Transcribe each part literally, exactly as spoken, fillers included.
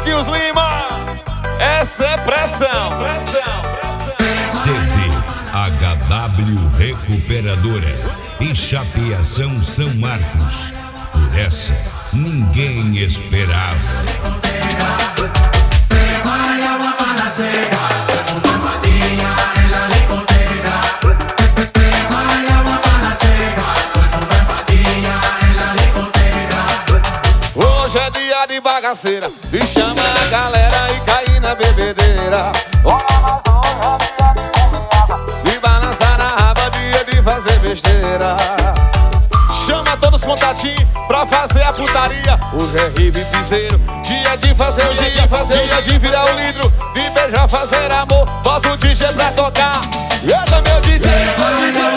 Marquinhos Lima. Essa é pressão. C D H W Recuperadora e Chapeação São Marcos. Por essa, ninguém esperava. Hoje é dia de bagaceira, e chama a galera e cai na bebedeira. E balançar na raba, dia de fazer besteira. Chama todos os contatinhos pra fazer a putaria. Hoje é ribe piseiro, dia de fazer o dia, fazer dia de virar o litro, de beijar, fazer amor. Bota o D J pra tocar. Eita, meu D J, meu D J.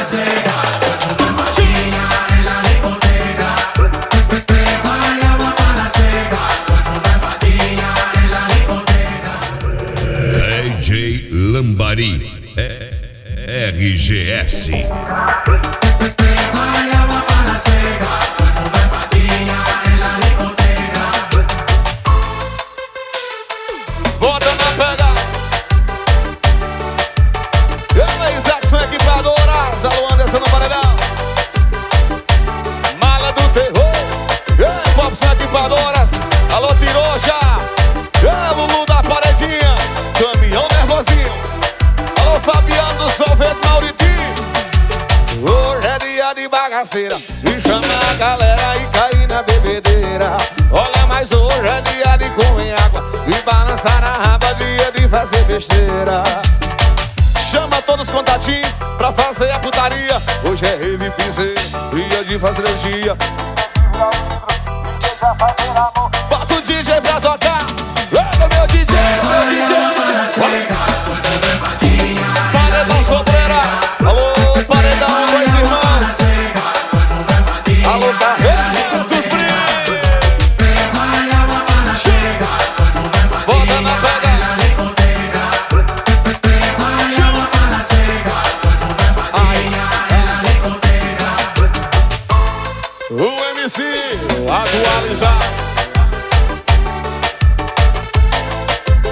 D J Lambari, é R G S. Bota na pega. Ela, Isaacson Equipadoras. Alô, Anderson no paredão. Mala do terror. É, Popson Equipadoras. Alô, Tiroja. É, Lulu da paredinha. Caminhão nervosinho. Alô, Fabiano do Sorvete Mauritinho. Hoje é dia de bagaceira, e chama a galera e cai na bebedeira. Olha, mas hoje é dia de comer água e balançar na raba, dia de fazer besteira. Chama todos os contatinhos pra fazer a putaria. Hoje é rave piseiro, dia de fazer energia. Bota o D J pra tocar. Eita, meu D J, meu D J. Paredão Sobreira. Alô, paredão, dois irmãos. Alô, Carretos Brilhos. Bota na pega. O M C atualizar.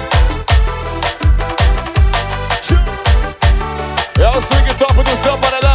É o swing top do seu paredão.